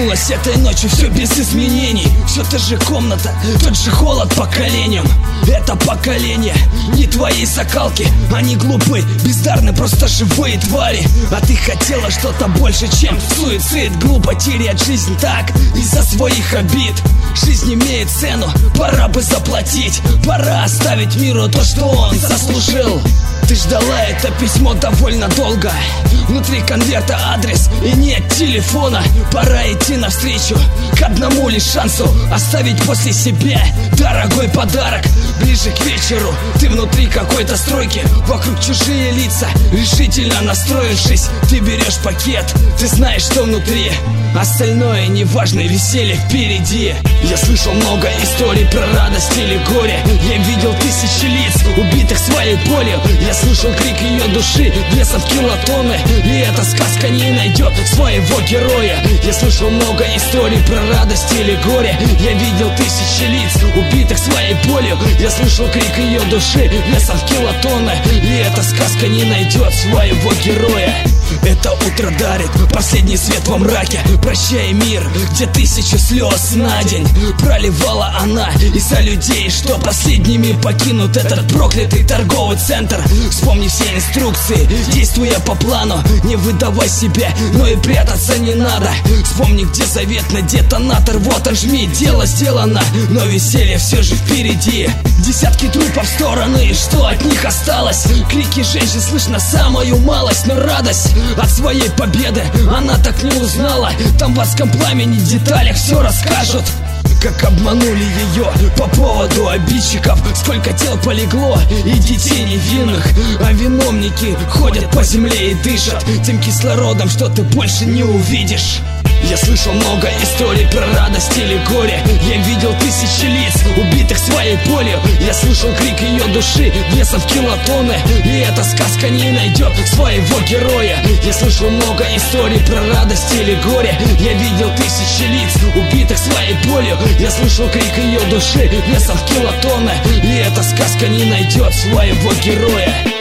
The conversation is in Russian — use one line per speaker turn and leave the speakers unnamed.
Проснулась этой ночью, все без изменений. Все та же комната, тот же холод поколением. Это поколение не твоей закалки. Они глупы, бездарны, просто живые твари. А ты хотела что-то больше, чем суицид. Глупо терять жизнь так из-за своих обид. Жизнь имеет цену, пора бы заплатить. Пора оставить миру то, что он заслужил. Ты ждала это письмо довольно долго. Внутри конверта адрес и нет телефона. Пора идти навстречу к одному лишь шансу оставить после себя дорогой подарок. Ближе к вечеру ты внутри какой-то стройки. Вокруг чужие лица, решительно настроившись, ты берешь пакет. Ты знаешь, что внутри, остальное неважно, веселье впереди. Я слышал много историй про радость или горе. Я видел тысячи лиц, убитых своей болью. Я слышал крик ее души весом в килотонны. И эта сказка не найдет своего героя. Я слышал много историй про радость или горе. Я видел тысячи лиц, убитых своей болью. Я слышал крик ее души весом в килотонны. И эта сказка не найдет своего героя. Это утро дарит последний свет во мраке. Прощай, мир, где тысячи слез на день проливала она из-за людей, что последними покинут этот проклятый торговый центр. Вспомни все инструкции, действуя по плану. Не выдавай себя, но и прятаться не надо. Вспомни, где заветный детонатор. Вот он, жми, дело сделано, но веселье все же впереди. Десятки трупов в стороны, и что от них осталось? Крики женщин слышно самую малость, но радость от своей победы она так не узнала. Там в адском пламени деталях все расскажут, как обманули ее по поводу обидчиков. Сколько тел полегло и детей невинных. А виновники ходят по земле и дышат тем кислородом, что ты больше не увидишь. Я слышал много историй про радость или горе. Я видел тысячи лиц, убитых своей болью. Я слышал крик ее души весом в килотонны. И эта сказка не найдет своего героя. Я слышал много историй про радость или горе. Я видел тысячи лиц, убитых своей болью. Я слышал крик ее души весом в килотонны. И эта сказка не найдет своего героя.